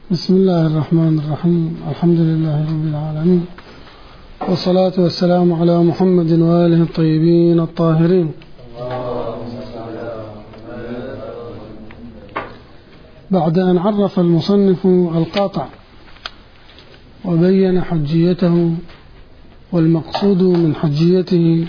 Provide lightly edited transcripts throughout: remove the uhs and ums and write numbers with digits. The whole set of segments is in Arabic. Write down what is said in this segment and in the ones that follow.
بسم الله الرحمن الرحيم. الحمد لله رب العالمين، والصلاة والسلام على محمد وآله الطيبين الطاهرين. بعد أن عرف المصنف القاطع وبين حجيته والمقصود من حجيته،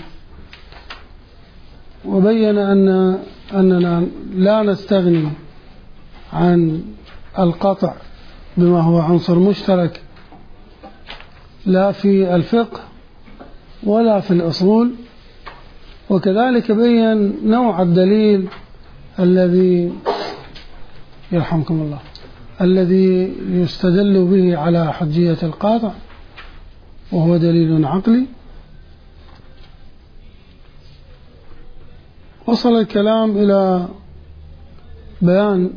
وبين أننا لا نستغني عن القطع بما هو عنصر مشترك لا في الفقه ولا في الأصول، وكذلك بين نوع الدليل الذي يرحمكم الله الذي يستدل به على حجية القاطع، وهو دليل عقلي. وصل الكلام إلى بيان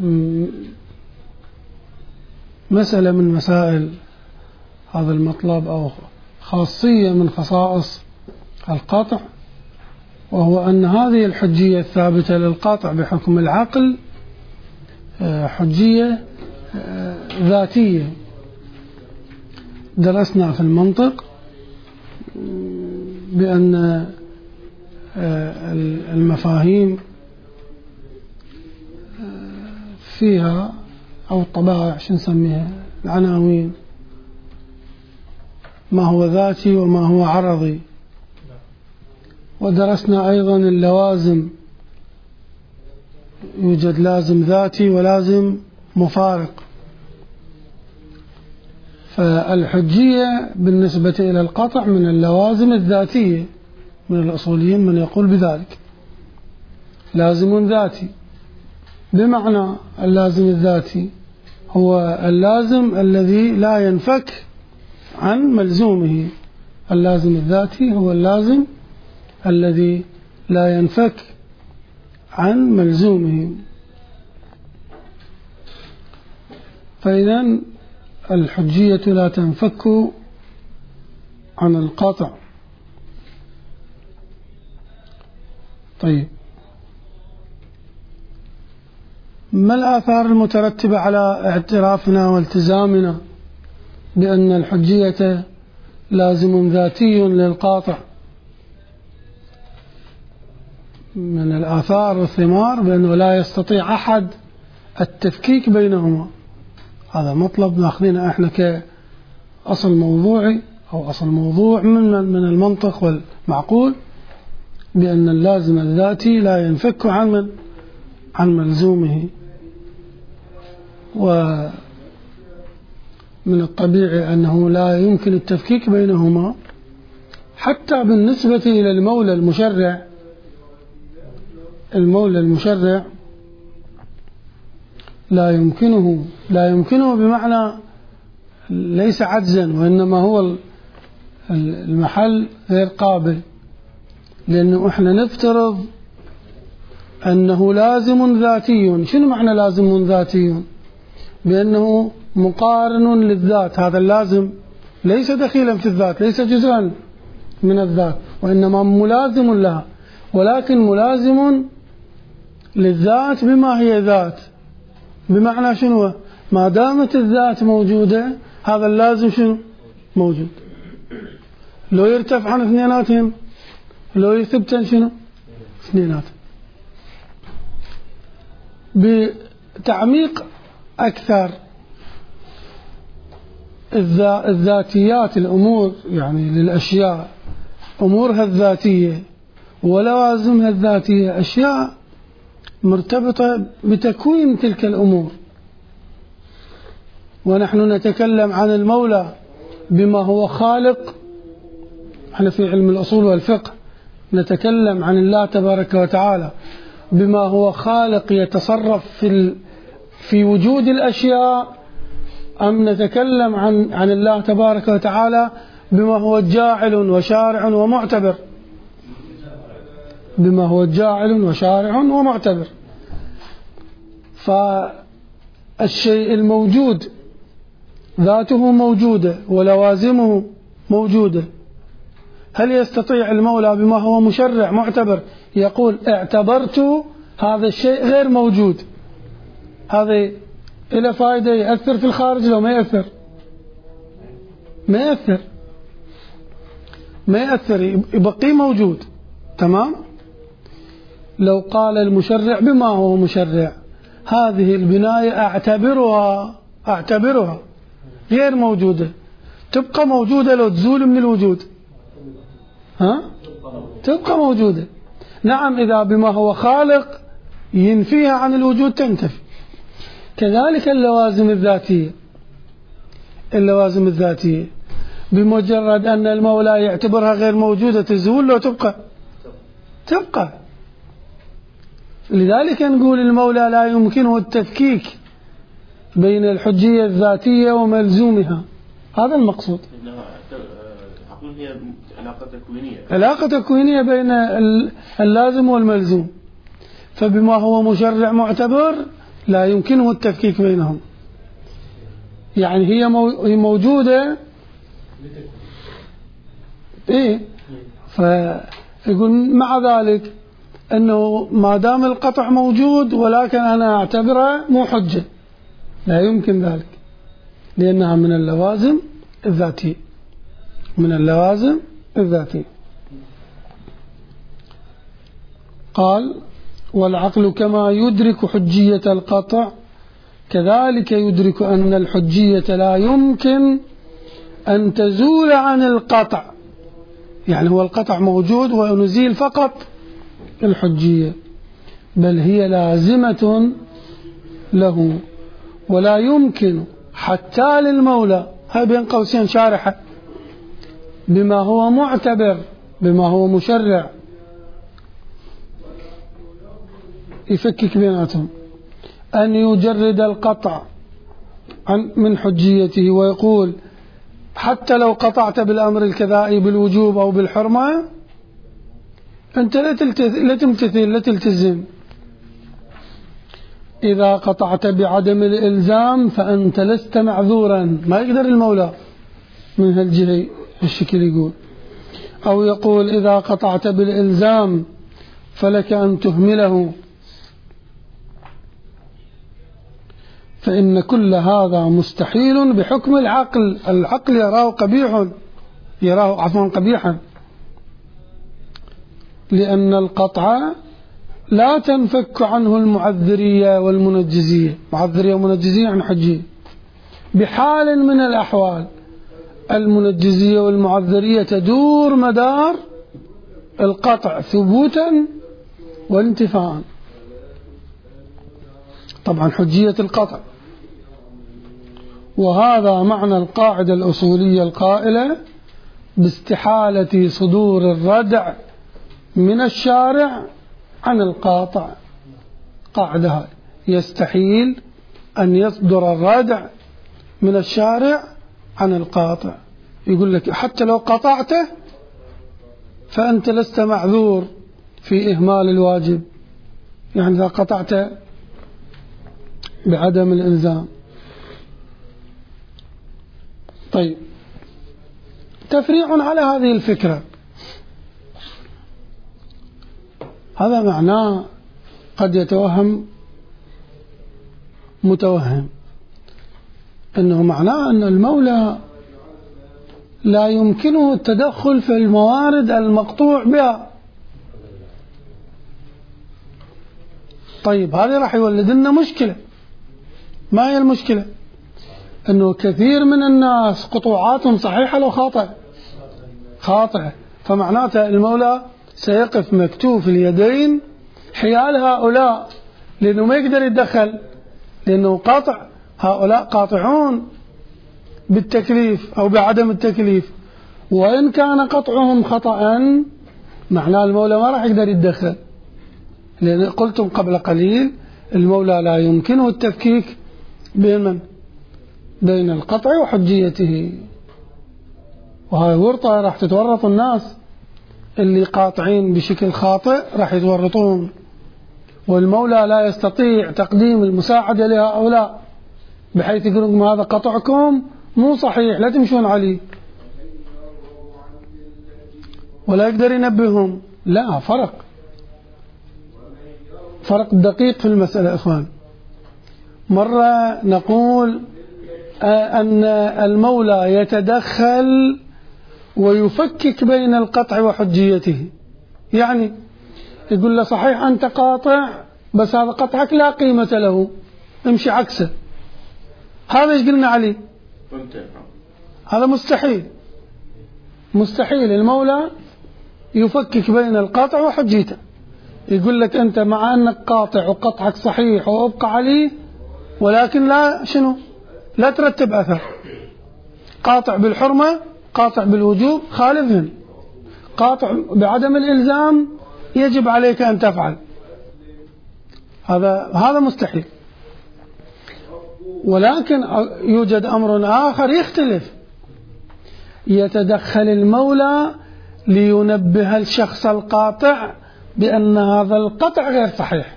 مسألة من مسائل هذا المطلب أو خاصية من خصائص القطع، وهو أن هذه الحجية الثابتة للقطع بحكم العقل حجية ذاتية. درسنا في المنطق بأن المفاهيم فيها أو الطبائع شو نسميها العناوين، ما هو ذاتي وما هو عرضي. ودرسنا أيضا اللوازم، يوجد لازم ذاتي ولازم مفارق. فالحجية بالنسبة إلى القطع من اللوازم الذاتية، من الأصوليين من يقول بذلك لازم ذاتي، بمعنى اللازم الذاتي هو اللازم الذي لا ينفك عن ملزومه. اللازم الذاتي هو اللازم الذي لا ينفك عن ملزومه. فإذن الحجية لا تنفك عن القطع. طيب، ما الآثار المترتبة على اعترافنا والتزامنا بأن الحجية لازم ذاتي للقاطع؟ من الآثار والثمار بأنه لا يستطيع أحد التفكيك بينهما. هذا مطلب ناخذينه احنا كأصل موضوعي أو أصل موضوع من المنطق والمعقول، بأن اللازم الذاتي لا ينفك عن ملزومه. ومن الطبيعي أنه لا يمكن التفكيك بينهما حتى بالنسبة إلى المولى المشرع. المولى المشرع لا يمكنه بمعنى ليس عجزا، وإنما هو المحل غير قابل، لأنه إحنا نفترض أنه لازم ذاتي. شنو معنى لازم ذاتي؟ بأنه مقارن للذات. هذا اللازم ليس دخيلا في الذات، ليس جزءا من الذات، وإنما ملازم لها، ولكن ملازم للذات بما هي ذات. بمعنى شنو؟ ما دامت الذات موجودة هذا اللازم شنو موجود. لو يرتفع عن اثنيناتهم، لو يثبتن شنو اثنيناتهم. بتعميق أكثر، الذاتيات الأمور يعني للأشياء أمورها الذاتية ولوازمها الذاتية أشياء مرتبطة بتكوين تلك الأمور. ونحن نتكلم عن المولى بما هو خالق. احنا في علم الأصول والفقه نتكلم عن الله تبارك وتعالى بما هو خالق يتصرف في وجود الأشياء، أم نتكلم عن الله تبارك وتعالى بما هو جاعل وشارع ومعتبر؟ بما هو جاعل وشارع ومعتبر. فالشيء الموجود ذاته موجودة ولوازمه موجودة. هل يستطيع المولى بما هو مشرع معتبر يقول اعتبرت هذا الشيء غير موجود؟ هذه إلى فائدة يأثر في الخارج لو ما يأثر؟ ما يأثر يبقي موجود. تمام. لو قال المشرع بما هو مشرع هذه البناية أعتبرها غير موجودة، تبقى موجودة لو تزول من الوجود؟ تبقى موجودة. نعم، إذا بما هو خالق ينفيها عن الوجود تنتفي. كذلك اللوازم الذاتية بمجرد أن المولى يعتبرها غير موجودة تزول لو تبقى. لذلك نقول المولى لا يمكنه التفكيك بين الحجية الذاتية وملزومها. هذا المقصود. هي علاقة تكوينية بين اللازم والملزوم. فبما هو مشرع معتبر لا يمكنه التفكيك بينهم. يعني هي موجودة. فيقول مع ذلك أنه ما دام القطع موجود ولكن أنا أعتبره مو حجة، لا يمكن ذلك لأنها من اللوازم الذاتية. قال والعقل كما يدرك حجية القطع كذلك يدرك أن الحجية لا يمكن أن تزول عن القطع. يعني هو القطع موجود ونزيل فقط الحجية، بل هي لازمة له ولا يمكن حتى للمولى، هاي بين قوسين شارحة، بما هو معتبر بما هو مشرع يفكك بيناتهم، أن يجرد القطع من حجيته ويقول حتى لو قطعت بالأمر الكذائي بالوجوب أو بالحرمة أنت لا تلتزم. إذا قطعت بعدم الإلزام فأنت لست معذورا. ما يقدر المولى من هالجهة الشكل يقول. أو يقول إذا قطعت بالإلزام فلك أن تهمله، فإن كل هذا مستحيل بحكم العقل. العقل يراه قبيحا، لأن القطع لا تنفك عنه المعذرية والمنجزية. معذرية ومنجزية عن حجية بحال من الأحوال. المنجزية والمعذرية تدور مدار القطع ثبوتا وانتفاعا. طبعا حجية القطع. وهذا معنى القاعدة الأصولية القائلة باستحالة صدور الردع من الشارع عن القاطع. قاعدة هاي يستحيل أن يصدر الردع من الشارع عن القاطع. يقول لك حتى لو قطعته فأنت لست معذور في إهمال الواجب، يعني إذا قطعت بعدم الإلزام. طيب، تفريع على هذه الفكرة، هذا معناه قد يتوهم متوهم أنه معناه أن المولى لا يمكنه التدخل في الموارد المقطوع بها. طيب، هذا راح يولد لنا مشكلة. ما هي المشكلة؟ أنه كثير من الناس قطوعاتهم صحيحة لو خاطئة، فمعناته المولى سيقف مكتوف اليدين حيال هؤلاء، لأنه ما يقدر يتدخل، لأنه قاطع. هؤلاء قاطعون بالتكليف أو بعدم التكليف، وإن كان قطعهم خطأ معناه المولى ما راح يقدر يتدخل، لأن قلتم قبل قليل المولى لا يمكنه التفكيك بين القطع وحجيته. وهاي ورطة راح تتورط الناس اللي قاطعين بشكل خاطئ، راح يتورطون، والمولى لا يستطيع تقديم المساعدة لهؤلاء بحيث يقولون هذا قطعكم مو صحيح لا تمشون عليه، ولا يقدر ينبههم. لا، فرق دقيق في المسألة إخوان. مرة نقول أن المولى يتدخل ويفكك بين القطع وحجيته، يعني يقول له صحيح أنت قاطع بس هذا قطعك لا قيمة له، امشي عكسه. هذا ايش قلنا عليه؟ هذا مستحيل، مستحيل المولى يفكك بين القطع وحجيته. يقول لك أنت مع أنك قاطع وقطعك صحيح وأبقى عليه، ولكن لا شنو؟ لا ترتب أثر. قاطع بالحرمة، قاطع بالوجوب، خالفهم. قاطع بعدم الإلزام، يجب عليك أن تفعل. هذا مستحيل. ولكن يوجد أمر آخر يختلف، يتدخل المولى لينبه الشخص القاطع بأن هذا القطع غير صحيح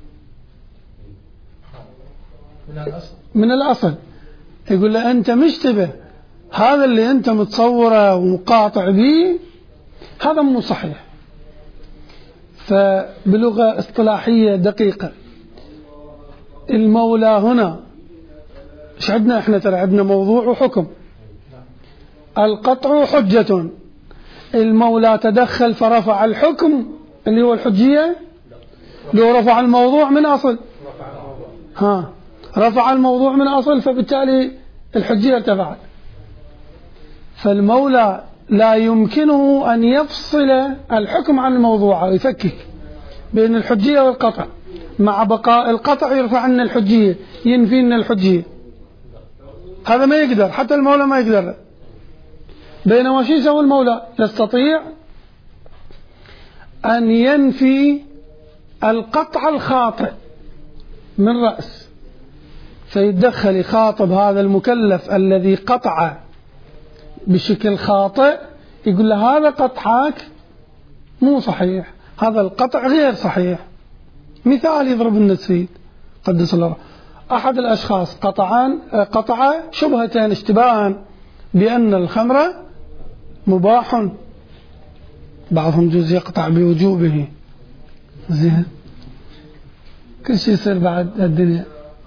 من الأصل. يقول له أنت مشتبه، هذا اللي أنت متصوره ومقاطع به هذا مو صحيح. فبلغة اصطلاحية دقيقة، المولى هنا ايش عندنا احنا؟ ترى عندنا موضوع وحكم. القطع حجة، المولى تدخل فرفع الحكم اللي هو الحجية، لو رفع الموضوع من أصل، رفع الموضوع من أصل، فبالتالي الحجية ارتفعت. فالمولى لا يمكنه أن يفصل الحكم عن الموضوع ويفكك بين الحجية والقطع، مع بقاء القطع يرفع عنا الحجية، ينفي لنا الحجية. هذا ما يقدر، حتى المولى ما يقدر. بينما شو يسوي المولى؟ يستطيع أن ينفي القطع الخاطئ من رأس، فيتدخل يخاطب هذا المكلف الذي قطع بشكل خاطئ، يقول له هذا قطعك مو صحيح، هذا القطع غير صحيح. مثال يضرب لنا السيد قدس الله، أحد الأشخاص قطع شبهتين اشتباها بأن الخمر مباح، بعضهم جزء يقطع بوجوبه، زين كل شيء يصير بعد الدنيا،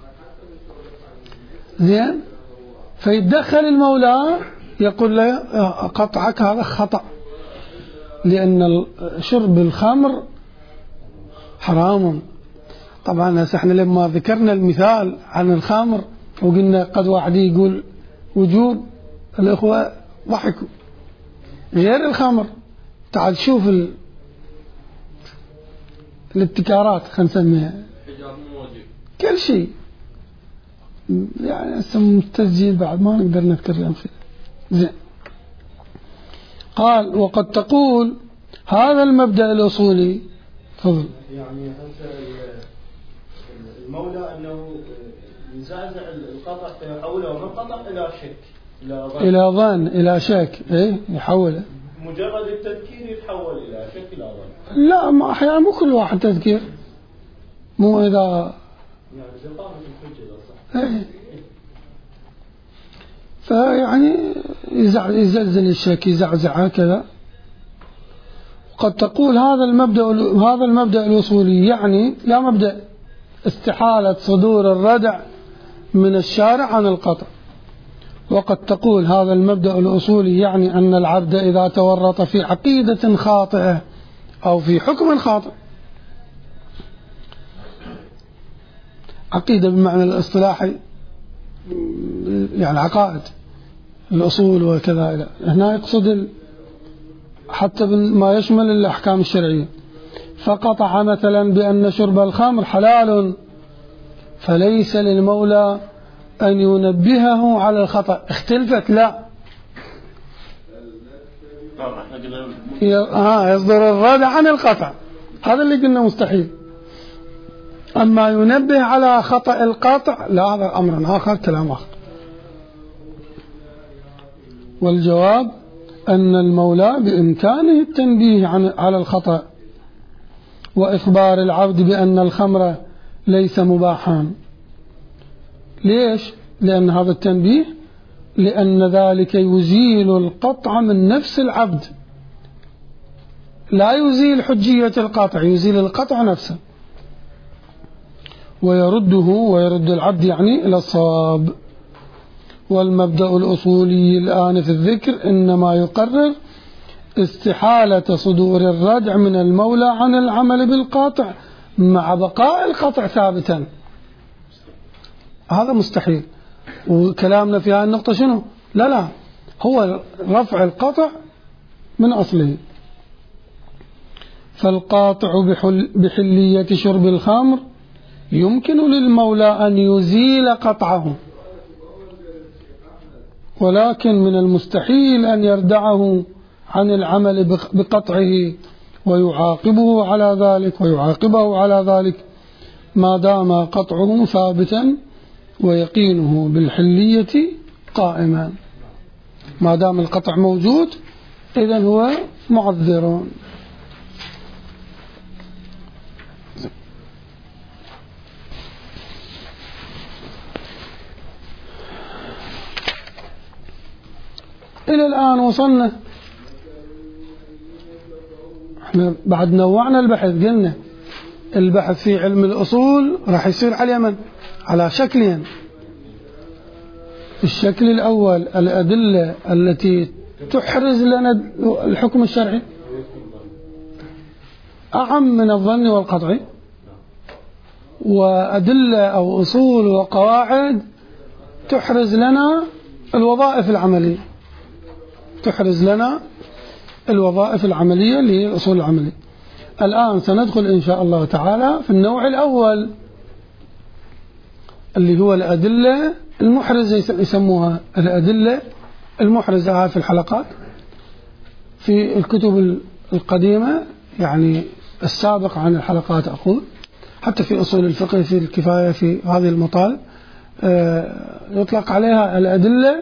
زين. فيتدخل المولى يقول له قطعك هذا خطأ، لأن شرب الخمر حرام. طبعا احنا لما ذكرنا المثال عن الخمر وقلنا قد واحد يقول وجوب، الأخوة ضحكوا. غير الخمر، تعال شوف الابتكارات، خلينا نسميها كل شيء، يعني اسم تسجيل بعد ما نقدر نذكر الأمثلة. زين، قال وقد تقول هذا المبدأ الأصولي. تفضل. يعني أنت المولى أنه يزعزع القطع فيحوله من قطع إلى شك، إلى ظن، إلى شك، إيه يحوله. مجرد التذكير يتحول إلى شك إلى ظن. لا، ما أحيانا مو كل واحد تذكير، مو إذا يعني زقامة الحجة صح. إيه. فيعني يزلزل الشك، يزعزع كذا. قد تقول هذا المبدأ الأصولي، يعني لا مبدأ استحالة صدور الردع من الشارع عن القطع. وقد تقول هذا المبدأ الأصولي يعني أن العبد إذا تورط في عقيدة خاطئة أو في حكم خاطئ، عقيدة بمعنى الاصطلاحي يعني عقائد الأصول وكذا، هنا يقصد حتى ما يشمل الأحكام الشرعية. فقطع مثلا بأن شرب الخمر حلال، فليس للمولى أن ينبهه على الخطأ. اختلفت؟ لا، يصدر الردع عن القطع، هذا اللي قلنا مستحيل. أما ينبه على خطأ القطع لا، هذا أمر آخر، كلام آخر. والجواب أن المولى بإمكانه التنبيه على الخطأ وإخبار العبد بأن الخمر ليس مباحا. ليش؟ لأن هذا التنبيه، لأن ذلك يزيل القطع من نفس العبد، لا يزيل حجية القطع، يزيل القطع نفسه. ويرد العبد يعني إلى الصواب. والمبدأ الأصولي الآن في الذكر إنما يقرر استحالة صدور الردع من المولى عن العمل بالقاطع مع بقاء القطع ثابتا. هذا مستحيل. وكلامنا في هذه النقطة شنو؟ لا هو رفع القطع من أصله. فالقاطع بحلية شرب الخمر يمكن للمولى أن يزيل قطعه، ولكن من المستحيل أن يردعه عن العمل بقطعه ويعاقبه على ذلك ما دام قطعه ثابتا ويقينه بالحلية قائما. ما دام القطع موجود إذن هو معذر. إلى الآن وصلنا، احنا بعد نوعنا البحث، قلنا البحث في علم الأصول راح يصير على شكلين. الشكل الأول الأدلة التي تحرز لنا الحكم الشرعي أعم من الظن والقطع، وأدلة أو أصول وقواعد تحرز لنا الوظائف العملية، اللي هي الأصول العملية. الآن سندخل إن شاء الله تعالى في النوع الأول اللي هو الأدلة المحرزة، يسموها الأدلة المحرزة في الحلقات في الكتب القديمة، يعني السابق عن الحلقات أقول، حتى في أصول الفقه في الكفاية في هذه المطال يطلق عليها الأدلة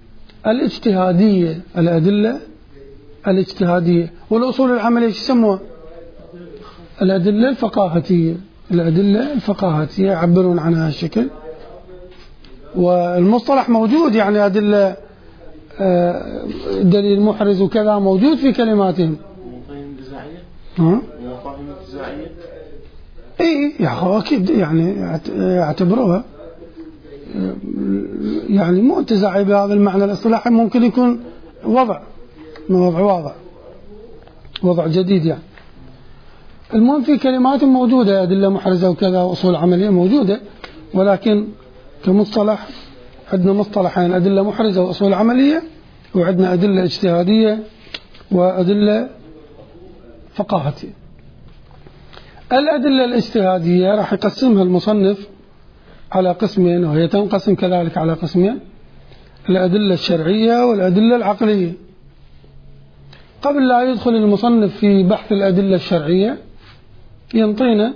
الاجتهادية. والأصول العملية يسموها الأدلة الفقاهتية، يعبرون عنها هالشكل. والمصطلح موجود، يعني أدلة دليل محرز وكذا موجود في كلماتهم. أكيد يعني يعتبروها يعني مو انتزاعي بهذا المعنى الاصطلاحي، ممكن يكون وضع جديد يعني. المهم في كلمات موجودة أدلة محرزة وكذا وأصول عملية موجودة، ولكن كمصطلح عندنا مصطلحين: أدلة محرزة وأصول عملية، وعندنا أدلة اجتهادية وأدلة فقاهتية. الأدلة الاجتهادية راح يقسمها المصنف على قسمين، وهي تنقسم كذلك على قسمين: الأدلة الشرعية والأدلة العقلية. قبل لا يدخل المصنف في بحث الأدلة الشرعية ينطينا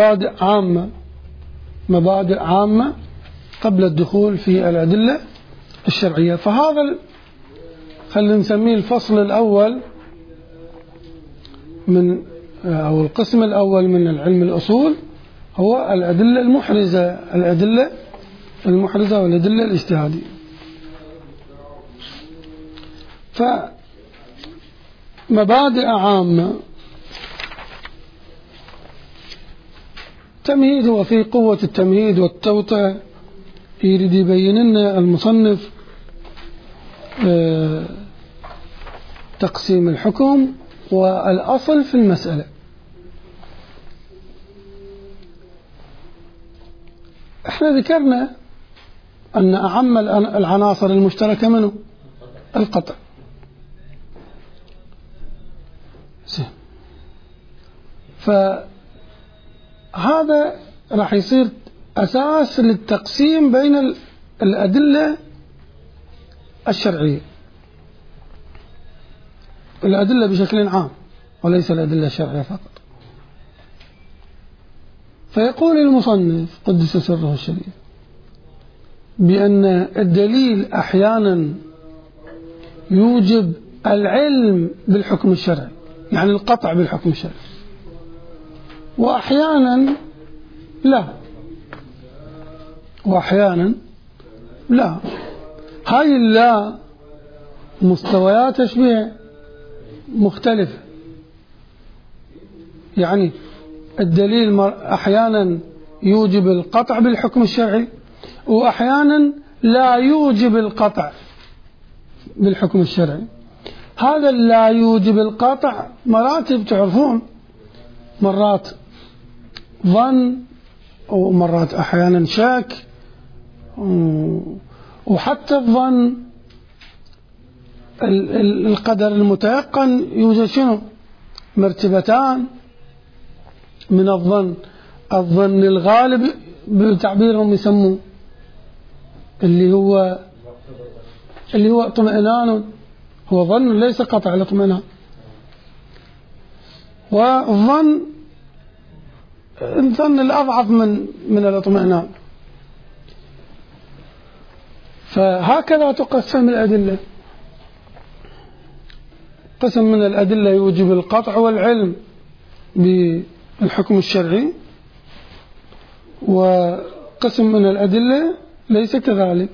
مبادئ عامة قبل الدخول في الأدلة الشرعية. فهذا خلينا نسميه الفصل الأول أو القسم الأول من العلم الأصول، هو الأدلة المحرزة والأدلة الاجتهادية. فمبادئ عامة: تمهيد، وفي قوة التمهيد والتوطئة يريد يبين لنا المصنف تقسيم الحكم والأصل في المسألة. احنا ذكرنا أن أعم العناصر المشتركة منه القطع. فهذا راح يصير أساس للتقسيم بين الأدلة الشرعية، الأدلة بشكل عام وليس الأدلة الشرعية فقط. فيقول المصنف قدس سره الشريف بأن الدليل أحيانا يوجب العلم بالحكم الشرعي، يعني القطع بالحكم الشرعي، وأحيانا لا. هاي اللا مستويات تشبيه مختلفة، يعني الدليل أحيانا يوجب القطع بالحكم الشرعي، وأحيانا لا يوجب القطع بالحكم الشرعي. هذا لا يوجب القطع مراتب تعرفون، مرات ظن ومرات أحيانا شك، وحتى الظن القدر المتيقن يوجد شنو؟ مرتبتان من الظن. الظن الغالب بتعبيرهم يسموه اللي هو اطمئنان، هو ظن ليس قطع الاطمئنان. والظن الظن الأضعف من الاطمئنان. فهكذا تقسم الأدلة. قسم من الأدلة يوجب القطع والعلم بالحكم الشرعي، وقسم من الأدلة ليس كذلك.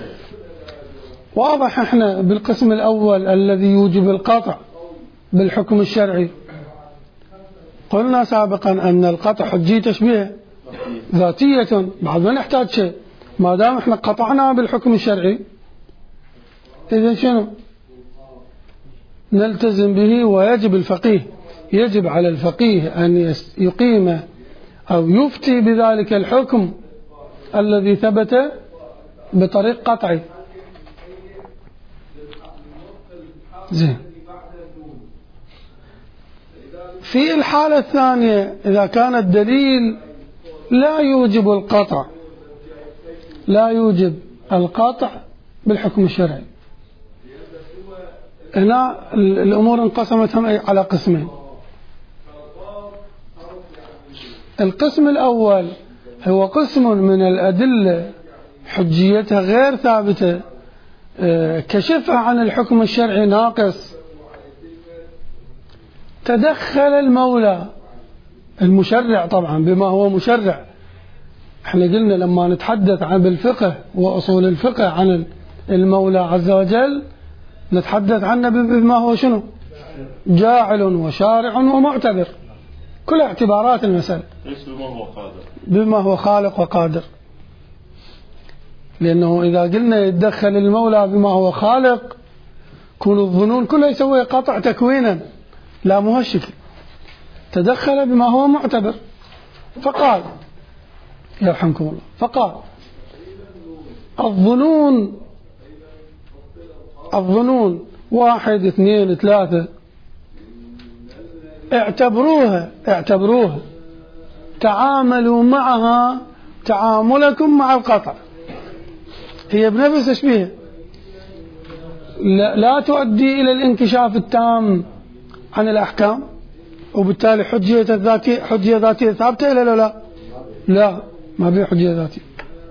واضح احنا بالقسم الأول الذي يوجب القطع بالحكم الشرعي قلنا سابقا أن القطع حجية تشبيه ذاتية، بعد ما نحتاج شيء، ما دام احنا قطعنا بالحكم الشرعي إذن شنو؟ نلتزم به. ويجب الفقيه، يجب على الفقيه أن يقيم أو يفتي بذلك الحكم الذي ثبت بطريق قطعي. زين. في الحالة الثانية إذا كان الدليل لا يوجب القطع، لا يوجب القطع بالحكم الشرعي، هنا الأمور انقسمت على قسمين. القسم الأول هو قسم من الأدلة حجيتها غير ثابتة، كشفها عن الحكم الشرعي ناقص، تدخل المولى المشرع طبعا بما هو مشرع. احنا قلنا لما نتحدث عن بالفقه وأصول الفقه عن المولى عز وجل نتحدث عنه بما هو شنو؟ جاعل وشارع ومعتبر، كل اعتبارات المسألة، بما هو خالق وقادر. لأنه إذا قلنا يتدخل المولى بما هو خالق كل الظنون كلها يسوي قطع تكوينا، لا مو هالشكل. تدخل بما هو معتبر، فقال يرحمكم الله، فقال الظنون 1 2 3 اعتبروها تعاملوا معها تعاملكم مع القطع. هي بنفس تشبيه، لا تؤدي إلى الانكشاف التام عن الأحكام، وبالتالي حجية ذاتية ثابتة إلا لا ما بيه حجية ذاتية.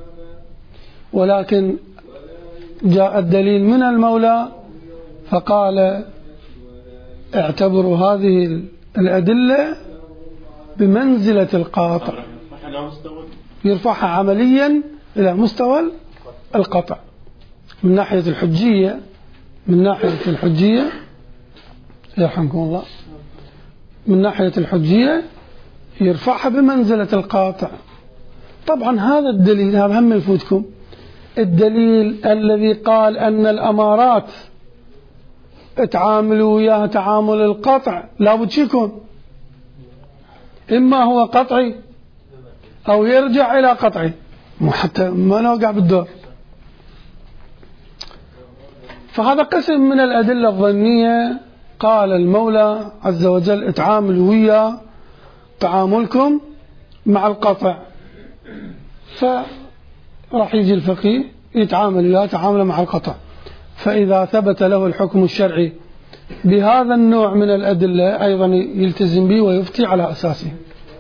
ولكن جاء الدليل من المولى فقال اعتبروا هذه الأدلة بمنزلة القاطع، يرفعها عمليا إلى مستوى القطع من ناحية الحجية، يرحمكم الله، من ناحية الحجية يرفعها بمنزلة القاطع. طبعا هذا الدليل، هذا هم يفوتكم، الدليل الذي قال أن الأمارات تعاملوا وياها تعامل القطع لابد يكون إما هو قطعي أو يرجع إلى قطعي، حتى ما نوقع بالدور. فهذا قسم من الأدلة الظنية قال المولى عز وجل اتعاملوا ويا تعاملكم مع القطع، فراح يجي الفقيه يتعامل ويا تعامله مع القطع. فإذا ثبت له الحكم الشرعي بهذا النوع من الأدلة أيضا يلتزم به ويفتي على أساسه.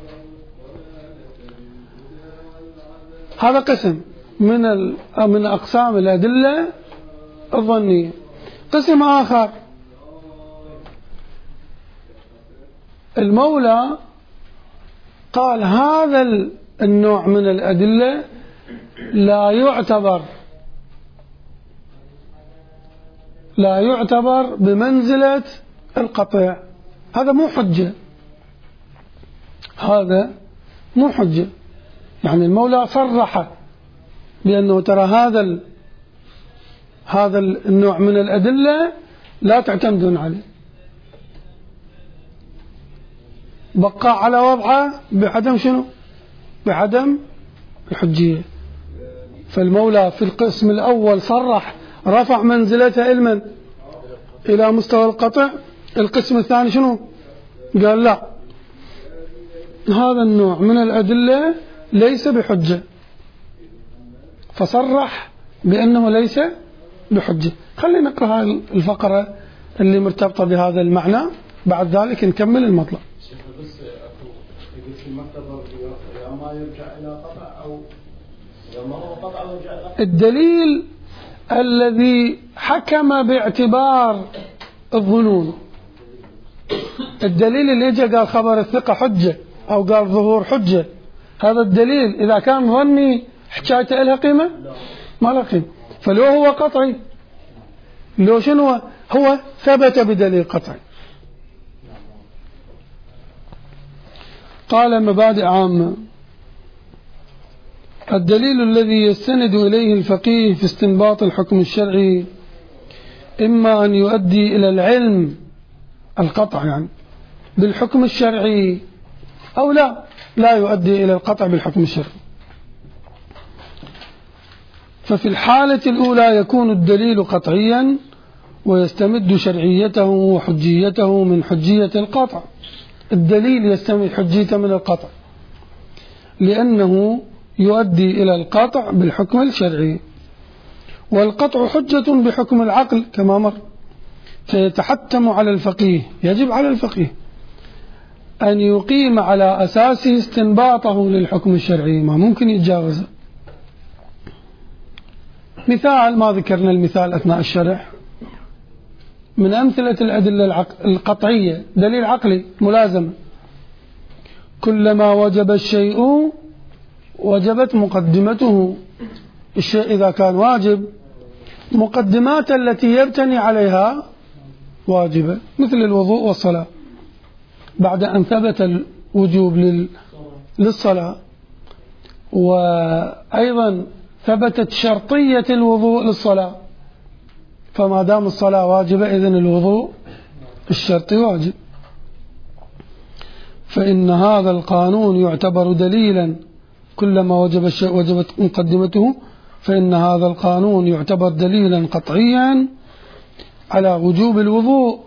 هذا قسم من أقسام الأدلة الظنية. قسم آخر المولى قال هذا النوع من الأدلة لا يعتبر بمنزلة القطع، هذا مو حجة، يعني المولى صرح بأنه ترى هذا النوع من الأدلة لا تعتمدون عليه، بقى على وضعه بعدم شنو؟ بعدم الحجية. فالمولى في القسم الأول صرح رفع منزلته علما إلى مستوى القطع. القسم الثاني شنو؟ قال لا، هذا النوع من الأدلة ليس بحجة، فصرح بأنه ليس بحجة. خلينا نقرأ الفقرة اللي مرتبطة بهذا المعنى، بعد ذلك نكمل المطلب. بس في المكتبة يا ما يرجع إلى قطع أو يا ما هو قطع ويرجع إلى قطع. الدليل الذي حكم باعتبار الظنون، الدليل اللي اجى قال خبر الثقة حجة أو قال ظهور حجة، هذا الدليل إذا كان ظني حكايته لها قيمة؟ ما لها قيمة. فلو هو قطعي، لو شنو هو ثبت بدليل قطعي. قال مبادئ عامة: الدليل الذي يستند إليه الفقيه في استنباط الحكم الشرعي إما أن يؤدي إلى العلم القطع يعني بالحكم الشرعي، أو لا يؤدي إلى القطع بالحكم الشرعي. ففي الحالة الأولى يكون الدليل قطعيا ويستمد شرعيته وحجيته من حجية القطع. الدليل يستمد حجيته من القطع لأنه يؤدي إلى القطع بالحكم الشرعي، والقطع حجة بحكم العقل كما مر. فيتحتم على الفقيه، يجب على الفقيه أن يقيم على أساسه استنباطه للحكم الشرعي، ما ممكن يتجاوزه. مثال، ما ذكرنا المثال أثناء الشرح، من أمثلة الأدلة القطعية دليل عقلي ملازمة: كلما وجب الشيء وجبت مقدمته. الشيء إذا كان واجب مقدمات التي يبتني عليها واجبة، مثل الوضوء والصلاة. بعد أن ثبت الوجوب للصلاة وأيضا ثبتت شرطية الوضوء للصلاة، فما دام الصلاة واجبة إذن الوضوء الشرطي واجب. فإن هذا القانون يعتبر دليلا، كلما وجب الشيء وجبت مقدمته، فإن هذا القانون يعتبر دليلا قطعيا على وجوب الوضوء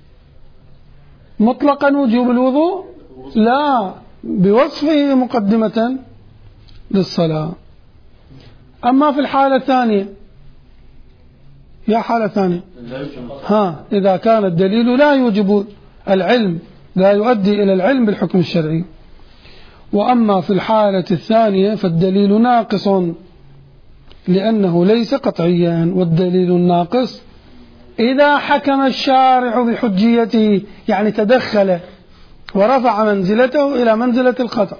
مطلقا. وجوب الوضوء لا، بوصفه مقدمة للصلاة. أما في الحالة الثانية، يا حالة ثانية، إذا كان الدليل لا يوجب العلم، لا يؤدي إلى العلم بالحكم الشرعي. وأما في الحالة الثانية فالدليل ناقص لأنه ليس قطعيا. والدليل الناقص إذا حكم الشارع بحجيته، يعني تدخل ورفع منزلته إلى منزلة القطع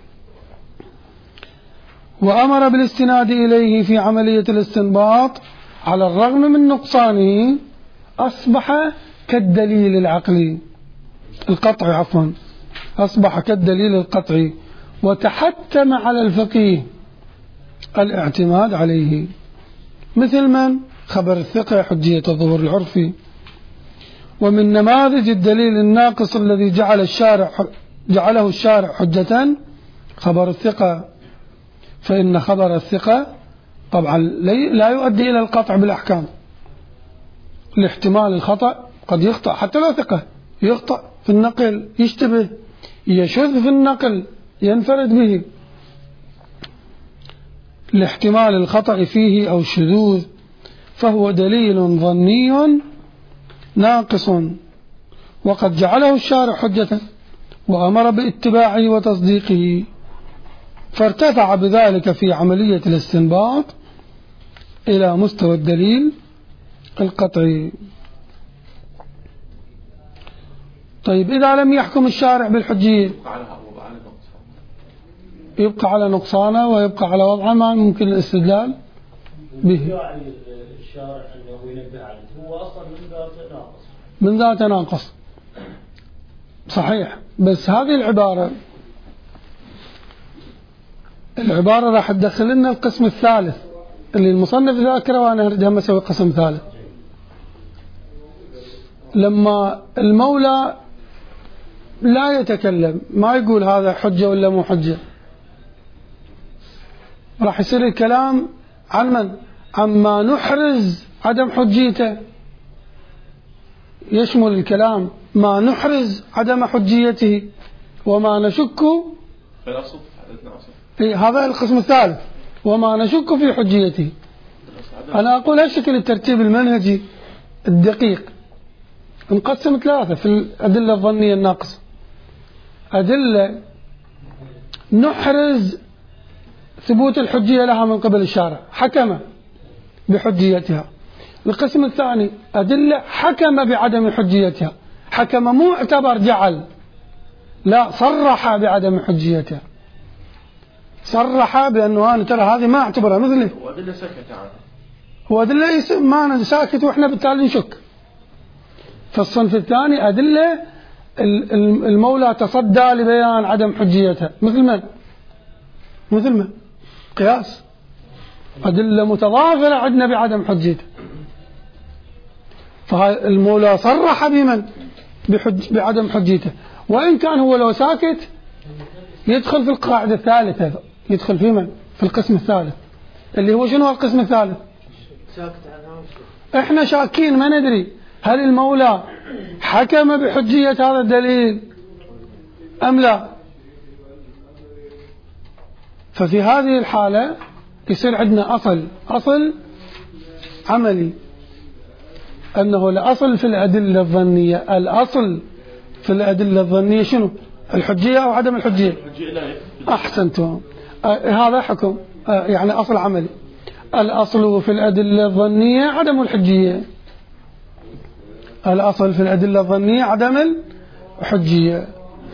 وأمر بالاستناد إليه في عملية الاستنباط على الرغم من نقصانه، أصبح كالدليل العقلي القطعي، عفوا، أصبح كالدليل القطعي، وتحتم على الفقيه الاعتماد عليه. مثل من؟ خبر الثقة حجية الظهور العرفي. ومن نماذج الدليل الناقص الذي جعله الشارع حجة خبر الثقة، فإن خبر الثقة طبعا لا يؤدي إلى القطع بالأحكام، لاحتمال الخطأ، قد يخطأ حتى لا ثقة، يخطأ في النقل، يشتبه، يشذ في النقل، ينفرد به، لاحتمال الخطأ فيه أو الشذوذ، فهو دليل ظني ناقص، وقد جعله الشارع حجة وأمر باتباعه وتصديقه، فارتفع بذلك في عملية الاستنباط إلى مستوى الدليل القطعي. طيب، إذا لم يحكم الشارع بالحجية يبقى على نقصانه ويبقى على وضعه، ما ممكن الاستدلال به. الشارع أنه ينبه عليه هو أصلا من ذاته ناقص، صحيح. بس هذه العبارة العبارة راح تدخل لنا القسم الثالث اللي المصنف ذاكره، وأنا أريد هم أسوي قسم ثالث. لما المولى لا يتكلم، ما يقول هذا حجة ولا مو حجة، راح يصير الكلام عن من؟ عما نحرز عدم حجيته. يشمل الكلام ما نحرز عدم حجيته وما نشك في، هذا القسم الثالث، وما نشك في حجيته. أنا أقول هالشكل الترتيب المنهجي الدقيق. نقسم ثلاثة في الأدلة الظنية الناقصة: أدلة نحرز ثبوت الحجية لها من قبل الشارع، حكم بحجيتها. القسم الثاني أدلة حكم بعدم حجيتها، حكم مو اعتبر جعل، لا، صرح بعدم حجيتها، صرح بأنه أنا ترى هذه ما اعتبرها مثله، وأدلة سكت عنه، وأدلة ما أنا ساكت وإحنا بالتالي نشك. فالصنف الثاني أدلة المولى تصدى لبيان عدم حجيتها، مثل من قياس، أدلة متضافرة عندنا بعدم حجيته، فالمولى صرح بعدم حجيته، وإن كان هو لو ساكت يدخل في القاعدة الثالثة، يدخل في القسم الثالث اللي هو شنو القسم الثالث؟ احنا شاكين ما ندري هل المولى حكم بحجية هذا الدليل أم لا. ففي هذه الحالة يصير عندنا أصل عملي، أنه الأصل في الأدلة الظنية، الأصل في الأدلة الظنية شنو؟ الحجية أو عدم الحجية؟ أحسنتم، هذا حكم، يعني أصل عملي. الأصل في الأدلة الظنية عدم الحجية، الأصل في الأدلة الظنية عدم الحجية.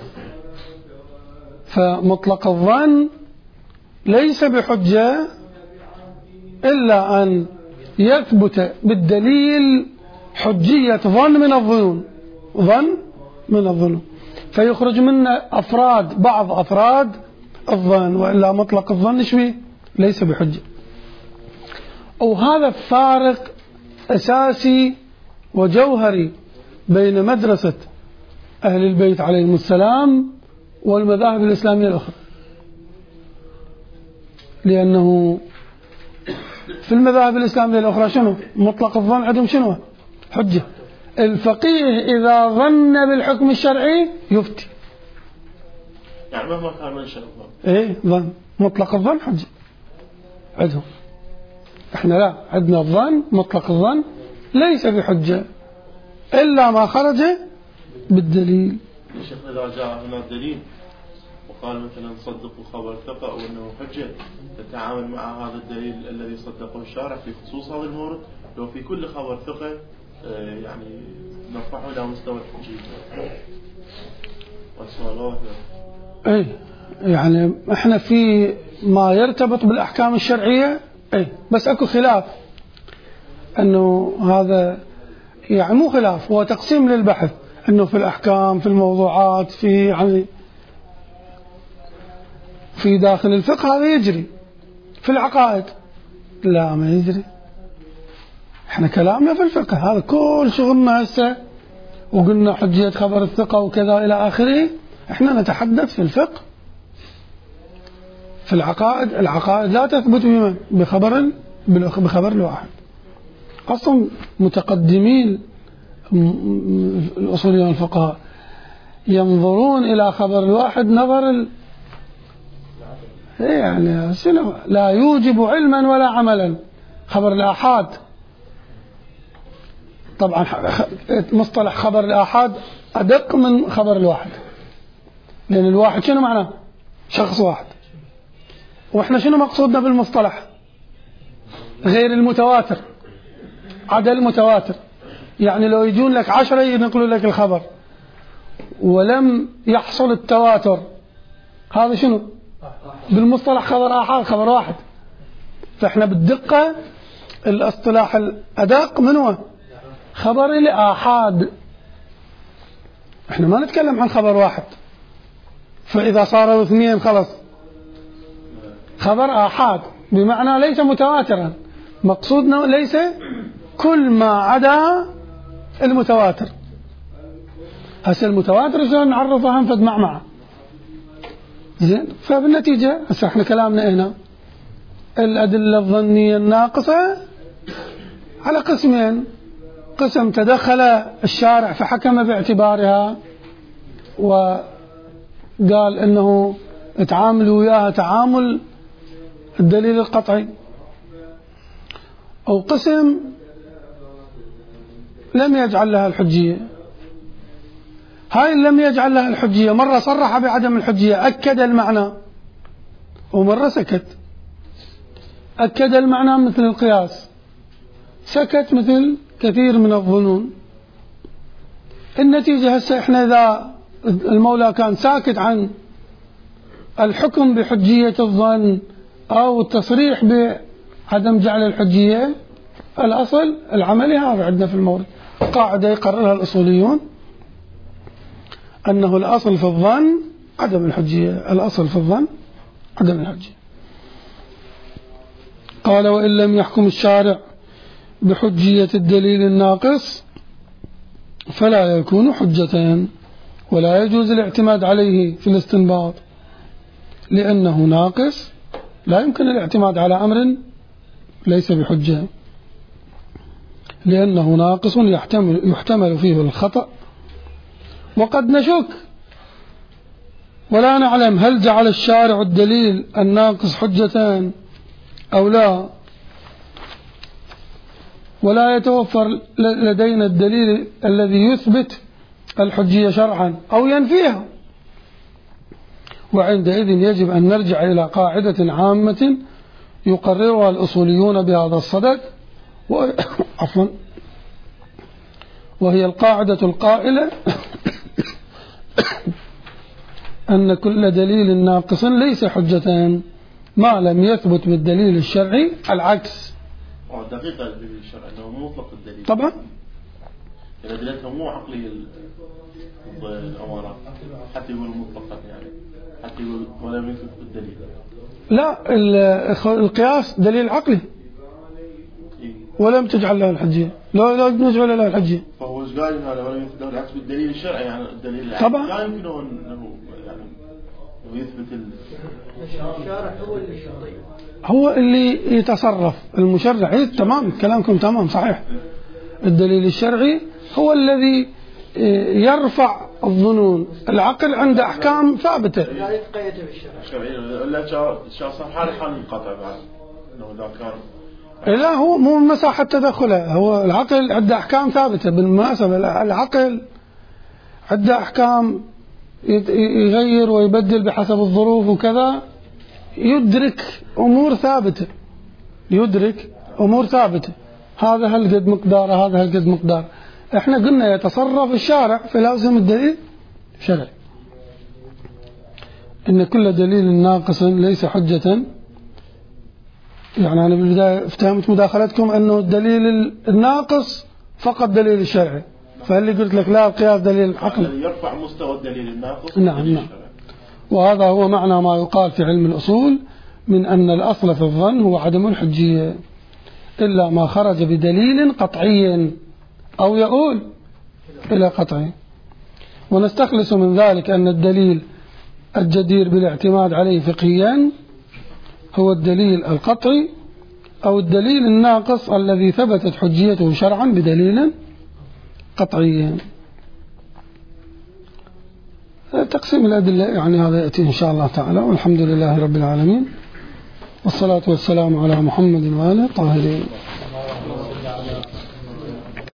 فمطلق الظن ليس بحجة إلا أن يثبت بالدليل حجية ظن من الظنون، فيخرج منا بعض أفراد الظن، وإلا مطلق الظن شوي ليس بحجة. وهذا فارق أساسي وجوهري بين مدرسة أهل البيت عليهم السلام والمذاهب الإسلامية الأخرى، لأنه في المذاهب الإسلامية الأخرى شنو؟ مطلق الظن عندهم شنو؟ حجة. الفقيه إذا ظن بالحكم الشرعي يفتي، يعني مهما كان من شرع ظن، مطلق الظن حجة عندهم. احنا لا، عندنا الظن، مطلق الظن ليس بحجة إلا ما خرج بالدليل. شيخنا إذا جاء هنا دليل وقال مثلا صدقوا خبر ثقة أو أنه حجة، تتعامل مع هذا الدليل الذي صدقه الشارع في خصوص هذا المورد، لو في كل خبر ثقة يعني نرفعه إلى مستوى الحجية. والسؤال يعني احنا في ما يرتبط بالأحكام الشرعية بس اكو خلاف، انه هذا يعني مو خلاف، هو تقسيم للبحث، انه في الأحكام، في الموضوعات، في يعني في داخل الفقه هذا يجري، في العقائد لا ما يجري. احنا كلامنا في الفقه، هذا كل شغلنا هسه، وقلنا حجية خبر الثقة وكذا إلى آخره. احنا نتحدث في الفقه. في العقائد لا تثبت بمن؟ بخبر الواحد. أصلا متقدمين الأصوليين والفقهاء ينظرون إلى خبر الواحد نظر يعني شنو؟ لا يوجب علما ولا عملا. خبر الآحاد طبعا مصطلح خبر الآحاد أدق من خبر الواحد، لأن الواحد شنو معناه؟ شخص واحد. وإحنا شنو مقصودنا بالمصطلح؟ غير المتواتر، عدا المتواتر. يعني لو يجون لك 10 ينقلوا لك الخبر ولم يحصل التواتر، هذا شنو؟ بالمصطلح خبر آحاد، خبر واحد. فإحنا بالدقة الاصطلاح الأدق من هو؟ خبر الآحاد. إحنا ما نتكلم عن خبر واحد، فإذا صاروا 2 خلص، خبر آحاد بمعنى ليس متواترا، مقصودنا ليس كل ما عدا المتواتر. هسه المتواتر شلون نعرفه؟ هم فد معمعة زين. فبالنتيجة هسه احنا كلامنا هنا الأدلة الظنية الناقصة على قسمين: قسم تدخل الشارع فحكم باعتبارها وقال انه تعاملوا وياها تعامل الدليل القطعي، أو قسم لم يجعل لها الحجية. هاي لم يجعل لها الحجية مرة صرح بعدم الحجية، أكد المعنى، ومرة سكت. أكد المعنى مثل القياس، سكت مثل كثير من الظنون. النتيجة هسه احنا إذا المولى كان ساكت عن الحكم بحجية الظن أو التصريح بعدم جعل الحجية، الأصل العملي هذا عندنا في المورد قاعدة يقررها الأصوليون أنه الأصل في الظن عدم الحجية، الأصل في الظن عدم الحجية. قال: وإن لم يحكم الشارع بحجية الدليل الناقص فلا يكون حجة، ولا يجوز الاعتماد عليه في الاستنباط، لأنه ناقص لا يمكن الاعتماد على أمر ليس بحجة، لأنه ناقص يحتمل فيه الخطأ. وقد نشك ولا نعلم هل جعل الشارع الدليل الناقص حجة أو لا، ولا يتوفر لدينا الدليل الذي يثبت الحجية شرعا أو ينفيها، وعندئذ يجب أن نرجع إلى قاعدة عامة يقررها الأصوليون بهذا الصدد، وهي القاعدة القائلة أن كل دليل ناقص ليس حجة ما لم يثبت بالدليل الشرعي العكس. دقيقة الدليل الشرعي أنه مو مطلق الدليل طبعا، يعني أدلتها مو عقلي الأمارات، حتى يقول مطلقا، يعني حتى يقول ولم يثبت بالدليل. لا، القياس دليل عقلي ولم تجعل له الحجية، لا نجعل له الحجية. فهو ايش قال هذا ولم يثبت له العكس بالدليل الشرعي، يعني الدليل العقلي طبعا لا يمكن أنه يعني يثبت الشارع هو اللي يتصرف، المشرع. تمام، كلامكم تمام صحيح. الدليل الشرعي هو الذي يرفع الظنون، العقل عنده أحكام ثابتة. لا يتقيد بالشرع لا شخص حال القطع بعد انه لا كان. لا، هو مو مساحة تدخله، هو العقل عنده أحكام ثابتة. بالمناسبة العقل عنده أحكام يغير ويبدل بحسب الظروف وكذا، يدرك أمور ثابتة، يدرك أمور ثابتة. هذا هالقد مقدار، هذا هالقد مقدار. احنا قلنا يتصرف الشارع فلازم الدليل شرعي. إن كل دليل ناقص ليس حجة، يعني أنا بالبداية فهمت مداخلتكم أنه الدليل الناقص فقط دليل الشرعي، فاللي قلت لك لا، القياس دليل عقلي يرفع مستوى الدليل الناقص. نعم. وهذا هو معنى ما يقال في علم الأصول من أن الأصل في الظن هو عدم الحجية إلا ما خرج بدليل قطعي أو يؤول إلى قطعي. ونستخلص من ذلك أن الدليل الجدير بالاعتماد عليه فقهيا هو الدليل القطعي أو الدليل الناقص الذي ثبتت حجيته شرعا بدليل قطعي. تقسيم الأدلة يعني هذا يأتي إن شاء الله تعالى، والحمد لله رب العالمين، والصلاة والسلام على محمد وآله الطاهرين.